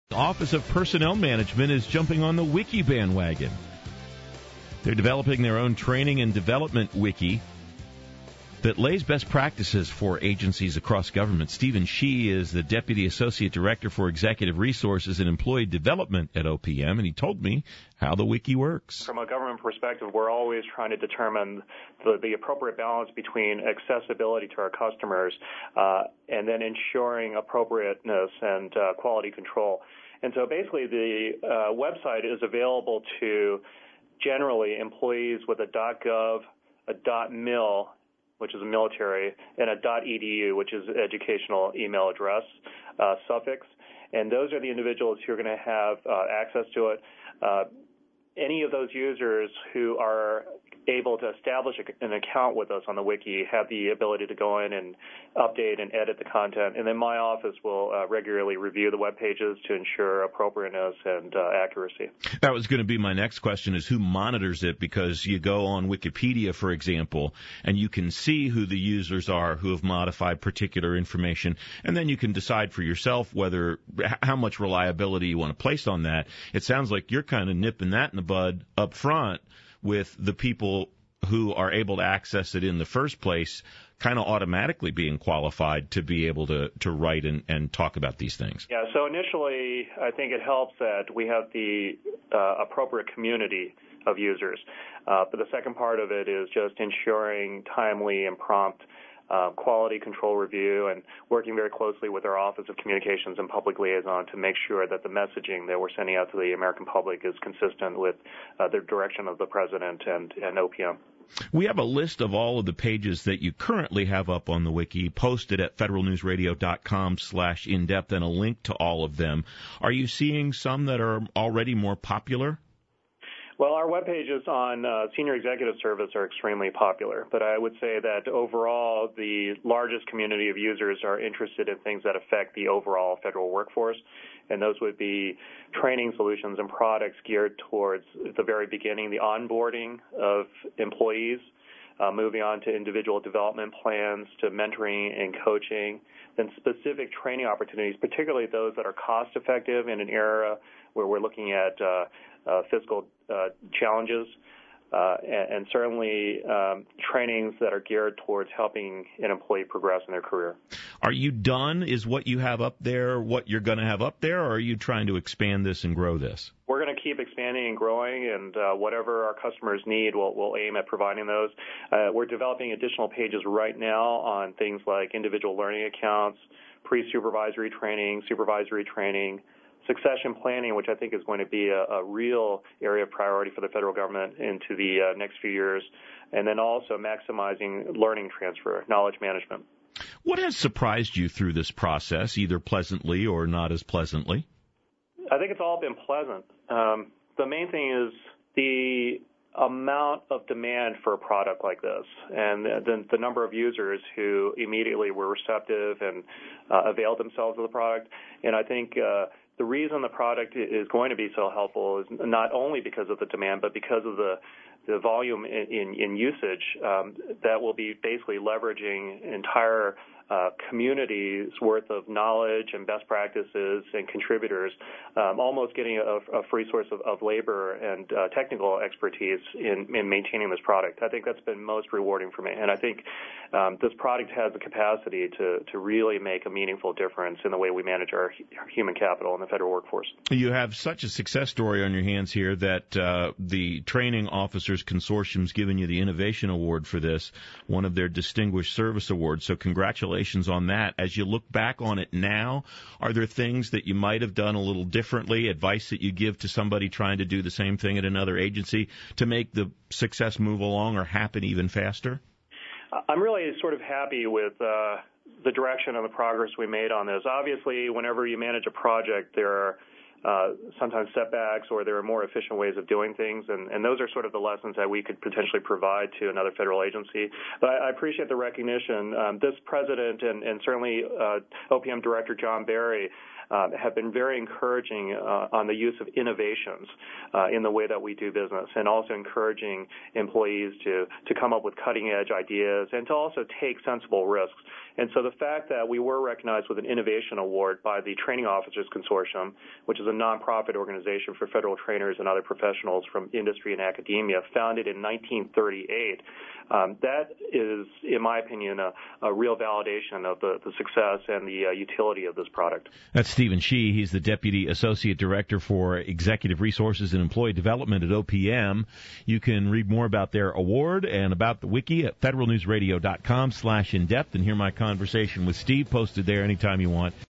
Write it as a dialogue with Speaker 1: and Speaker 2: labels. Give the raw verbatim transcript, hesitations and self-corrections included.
Speaker 1: The Office of Personnel Management is jumping on the wiki bandwagon. They're developing their own training and development wiki that lays best practices for agencies across government. Stephen Shee is the Deputy Associate Director for Executive Resources and Employee Development at O P M, and he told me how the wiki works.
Speaker 2: From a government perspective, we're always trying to determine the, the appropriate balance between accessibility to our customers uh, and then ensuring appropriateness and uh, quality control. And so basically the uh, website is available to generally employees with a .gov, a .mil, which is a military, and a .edu, which is educational email address uh, suffix. And those are the individuals who are going to have uh, access to it. Uh, any of those users who are able to establish an account with us on the wiki have the ability to go in and update and edit the content. And then my office will uh, regularly review the web pages to ensure appropriateness and uh, accuracy.
Speaker 1: That was going to be my next question, is who monitors it? Because you go on Wikipedia, for example, and you can see who the users are who have modified particular information, and then you can decide for yourself whether how much reliability you want to place on that. It sounds like you're kind of nipping that in the bud up front with the people who are able to access it in the first place kind of automatically being qualified to be able to, to write and, and talk about these things.
Speaker 2: Yeah, so initially I think it helps that we have the uh, appropriate community of users. Uh, but the second part of it is just ensuring timely and prompt Uh, quality control review and working very closely with our Office of Communications and Public Liaison to make sure that the messaging that we're sending out to the American public is consistent with uh, the direction of the President and, and O P M.
Speaker 1: We have a list of all of the pages that you currently have up on the wiki posted at federalnewsradio.com slash in-depth and a link to all of them. Are you seeing some that are already more popular?
Speaker 2: Well, our web pages on uh, senior executive service are extremely popular, but I would say that overall the largest community of users are interested in things that affect the overall federal workforce, and those would be training solutions and products geared towards the very beginning, the onboarding of employees, uh, moving on to individual development plans, to mentoring and coaching, then specific training opportunities, particularly those that are cost-effective in an era where we're looking at uh, uh, fiscal uh, challenges, uh, and, and certainly um, trainings that are geared towards helping an employee progress in their career.
Speaker 1: Are you done? Is what you have up there what you're going to have up there, or are you trying to expand this and grow this?
Speaker 2: We're going to keep expanding and growing, and uh, whatever our customers need, we'll, we'll aim at providing those. Uh, we're developing additional pages right now on things like individual learning accounts, pre-supervisory training, supervisory training, succession planning, which I think is going to be a, a real area of priority for the federal government into the uh, next few years, and then also maximizing learning transfer, knowledge management.
Speaker 1: What has surprised you through this process, either pleasantly or not as pleasantly?
Speaker 2: I think it's all been pleasant. Um, the main thing is the amount of demand for a product like this, and the, the number of users who immediately were receptive and uh, availed themselves of the product. And I think uh, the reason the product is going to be so helpful is not only because of the demand, but because of the the volume in, in, in usage um, that will be basically leveraging entire uh, communities worth of knowledge and best practices and contributors, um, almost getting a, a free source of, of labor and uh, technical expertise in, in maintaining this product. I think that's been most rewarding for me, and I think um, this product has the capacity to, to really make a meaningful difference in the way we manage our, our human capital in the federal workforce.
Speaker 1: You have such a success story on your hands here that uh, the Training Officers Consortium's given you the Innovation Award for this, one of their Distinguished Service Awards, so congratulations on that. As you look back on it now, are there things that you might have done a little differently, advice that you give to somebody trying to do the same thing at another agency to make the success move along or happen even faster?
Speaker 2: I'm really sort of happy with uh, the direction and the progress we made on this. Obviously, whenever you manage a project, there are Uh, sometimes setbacks, or there are more efficient ways of doing things, and, and those are sort of the lessons that we could potentially provide to another federal agency. But I, I appreciate the recognition. Um, this president and, and certainly uh, O P M Director John Barry uh, have been very encouraging uh, on the use of innovations uh, in the way that we do business, and also encouraging employees to, to come up with cutting-edge ideas and to also take sensible risks. And so the fact that we were recognized with an innovation award by the Training Officers Consortium, which is a nonprofit organization for federal trainers and other professionals from industry and academia, founded in nineteen thirty-eight, um, that is, in my opinion, a, a real validation of the, the success and the uh, utility of this product.
Speaker 1: That's Stephen Shih. He's the Deputy Associate Director for Executive Resources and Employee Development at O P M. You can read more about their award and about the wiki at federal news radio dot com slash in depth and hear my conversation with Steve posted there anytime you want.